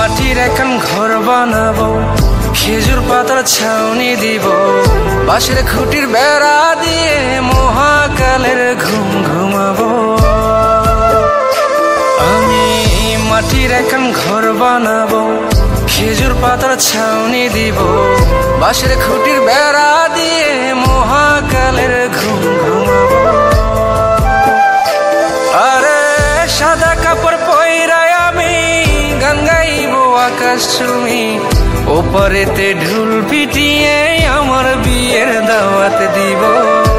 মাটির এখন ঘর বানাবো, খেজুর পাতার ছাউনি দিব, বাঁশের খুঁটির বেড়া দিয়ে মহাকালের ঘুম ঘুমাবো। আমি মাটির এখন ঘর বানাবো, খেজুর পাতার ছাউনি দিব, বাঁশের খুঁটির বেড়া দিয়ে মহাকালের ঘুম ঘুমাবো। আরে সাদা কাপড় পইরায় আমি গান গাইবো আকাশ চুমি, ওপারেতে ঢুল পিটিয়ে আমার বিয়ের দাওয়াত দিব।